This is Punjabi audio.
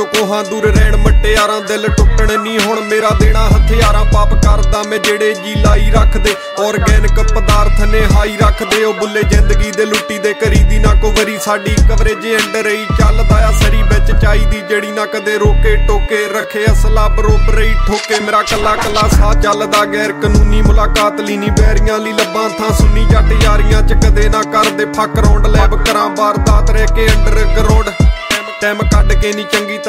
ਤੋਂ ਕੋਹਾਂ ਦੂਰ ਰਹਿਣ ਮਟਿਆਰਾਂ ਦਿਲ ਟੁੱਟਣ ਨਹੀਂ ਹੁਣ ਮੇਰਾ ਦੇਣਾ ਹਥਿਆਰਾਂ ਪਾਪ ਕਰਦਾ ਮੈਂ ਜਿਹੜੇ ਜੀ ਲਾਈ ਰੱਖਦੇ ਆਰਗੈਨਿਕ ਪਦਾਰਥ ਨੇ ਹਾਈ ਰੱਖਦੇ ਉਹ ਬੁੱਲੇ ਜ਼ਿੰਦਗੀ ਦੇ ਲੁੱਟੀ ਦੇ ਕਰੀ ਦੀ ਨਾ ਕੋ ਵਰੀ ਸਾਡੀ ਕਵਰੇਜ ਅੰਡਰ ਹੀ ਚੱਲਦਾ ਆ ਸਰੀ ਵਿੱਚ ਚਾਹੀਦੀ ਜਿਹੜੀ ਨਾ ਕਦੇ ਰੋਕੇ ਟੋਕੇ ਰੱਖੇ ਅਸਲਾ ਬਰੋਬਰ ਹੀ ਠੋਕੇ ਮੇਰਾ ਕੱਲਾ ਕੱਲਾ ਸਾਹ ਚੱਲਦਾ ਗੈਰ ਕਾਨੂੰਨੀ ਮੁਲਾਕਾਤ ਲਈ ਨੀ ਬੈਰੀਆਂ ਲਈ ਲੱਭਾਂ ਥਾਂ ਸੁਣੀ ਜੱਟ ਯਾਰੀਆਂ ਚ ਕਦੇ ਨਾ ਕਰਦੇ ਫੱਕ ਰੌਂਡ ਲੈਬ ਕਰਾਂ ਵਾਰਦਾਤ ਰਹਿ ਕੇ ਅੰਡਰ ਗਰਾਊਂਡ ਟਾਈਮ ਕੱਢ ਕੇ ਨੀ ਚੰਗੀ